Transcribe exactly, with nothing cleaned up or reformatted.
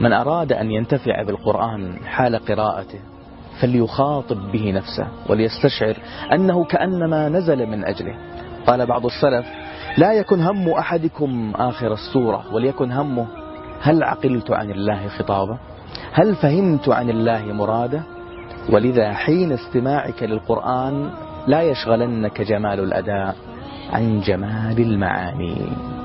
من أراد أن ينتفع بالقرآن حال قراءته فليخاطب به نفسه وليستشعر أنه كأنما نزل من أجله. قال بعض السلف: لا يكن هم أحدكم آخر السورة، وليكن همه هل عقلت عن الله خطابه، هل فهمت عن الله مراده. ولذا حين استماعك للقرآن لا يشغلنك جمال الأداء عن جمال المعاني.